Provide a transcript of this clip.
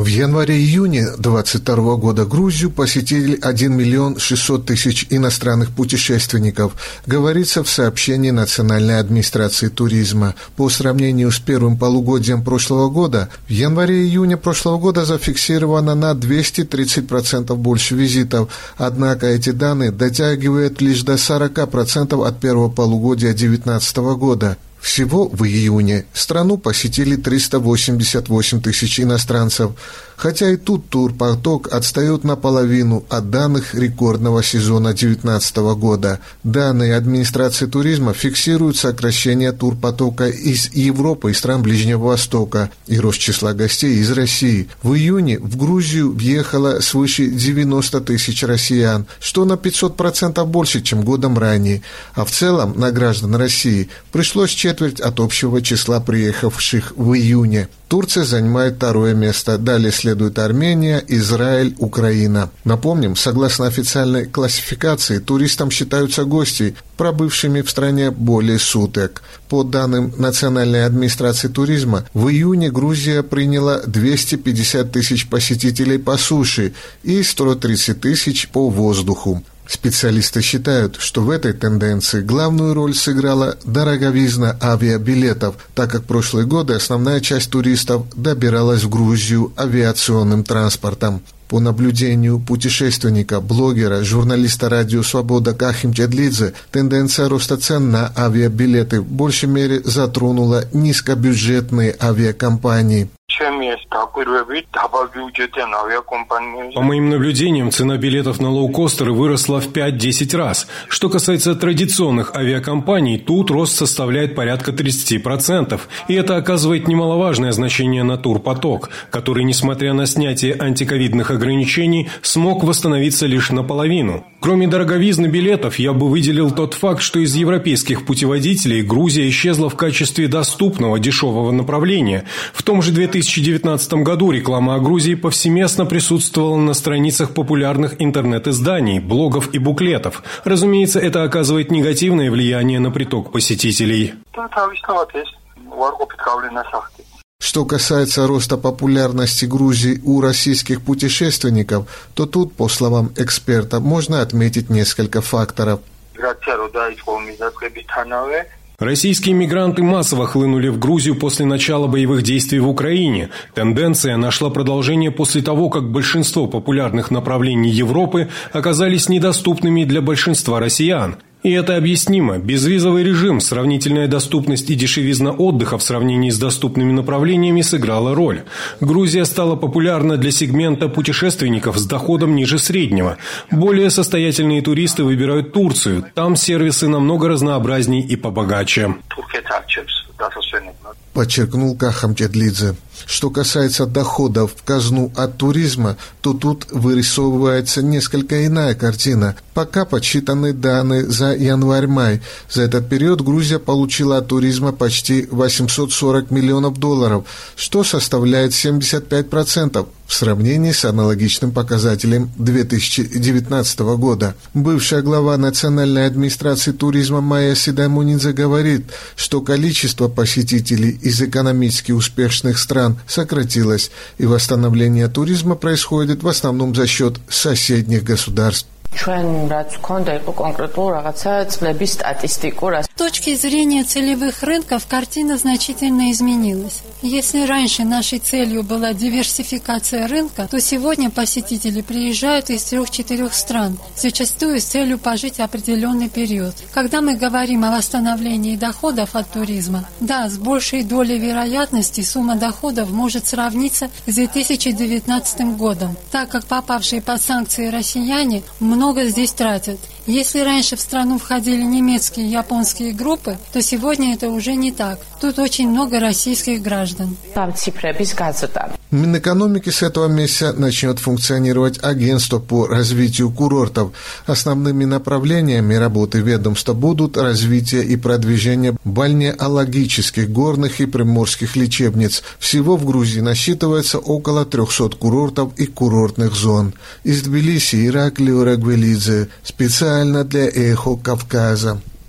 В январе-июне 2022 года Грузию посетили 1 600 000 иностранных путешественников, говорится в сообщении Национальной администрации туризма. По сравнению с первым полугодием прошлого года, в январе-июне прошлого года зафиксировано на 230% больше визитов, однако эти данные дотягивают лишь до 40% от первого полугодия 2019 года. Всего в июне страну посетили 388 000 иностранцев, хотя и тут турпоток отстает наполовину от данных рекордного сезона 2019 года. Данные администрации туризма фиксируют сокращение турпотока из Европы и стран Ближнего Востока и рост числа гостей из России. В июне в Грузию въехало свыше 90 000 россиян, что на 500% больше, чем годом ранее, а в целом на граждан России пришлось четверть от общего числа приехавших в июне. Турция занимает второе место, далее следует Армения, Израиль, Украина. Напомним, согласно официальной классификации, туристом считаются гости, пробывшими в стране более суток. По данным Национальной администрации туризма, в июне Грузия приняла 250 000 посетителей по суше и 130 000 по воздуху. Специалисты считают, что в этой тенденции главную роль сыграла дороговизна авиабилетов, так как в прошлые годы основная часть туристов добиралась в Грузию авиационным транспортом. По наблюдению путешественника, блогера, журналиста «Радио Свобода» Кахим Чадлидзе, тенденция роста цен на авиабилеты в большей мере затронула низкобюджетные авиакомпании. По моим наблюдениям, цена билетов на лоукостеры выросла в 5-10 раз. Что касается традиционных авиакомпаний, тут рост составляет порядка 30%. И это оказывает немаловажное значение на турпоток, который, несмотря на снятие антиковидных ограничений, смог восстановиться лишь наполовину. Кроме дороговизны билетов, я бы выделил тот факт, что из европейских путеводителей Грузия исчезла в качестве доступного дешевого направления. В том же 2019 году реклама о Грузии повсеместно присутствовала на страницах популярных интернет-изданий, блогов и буклетов. Разумеется, это оказывает негативное влияние на приток посетителей. Что касается роста популярности Грузии у российских путешественников, то тут, по словам эксперта, можно отметить несколько факторов. Российские мигранты массово хлынули в Грузию после начала боевых действий в Украине. Тенденция нашла продолжение после того, как большинство популярных направлений Европы оказались недоступными для большинства россиян. И это объяснимо. Безвизовый режим, сравнительная доступность и дешевизна отдыха в сравнении с доступными направлениями сыграла роль. Грузия стала популярна для сегмента путешественников с доходом ниже среднего. Более состоятельные туристы выбирают Турцию. Там сервисы намного разнообразней и побогаче. Подчеркнул Кахам Чадлидзе. Что касается доходов в казну от туризма, то тут вырисовывается несколько иная картина. Пока подсчитаны данные за январь-май. За этот период Грузия получила от туризма почти 840 миллионов долларов, что составляет 75% в сравнении с аналогичным показателем 2019 года. Бывшая глава Национальной администрации туризма Майя Сидаймунидзе говорит, что количество посетителей из экономически успешных стран сократилось, и восстановление туризма происходит в основном за счет соседних государств. С точки зрения целевых рынков картина значительно изменилась. Если раньше нашей целью была диверсификация рынка, то сегодня посетители приезжают из 3-4 стран, зачастую с целью пожить определенный период. Когда мы говорим о восстановлении доходов от туризма, да, с большей долей вероятности сумма доходов может сравниться с 2019 годом, так как попавшие под санкции россияне много здесь тратят. Если раньше в страну входили немецкие и японские группы, то сегодня это уже не так. Тут очень много российских граждан. Минэкономики с этого месяца начнет функционировать агентство по развитию курортов. Основными направлениями работы ведомства будут развитие и продвижение бальнеологических, горных и приморских лечебниц. Всего в Грузии насчитывается около 300 курортов и курортных зон. Из Тбилиси Ираклий Рагвелидзе специально для «Эхо Кавказа».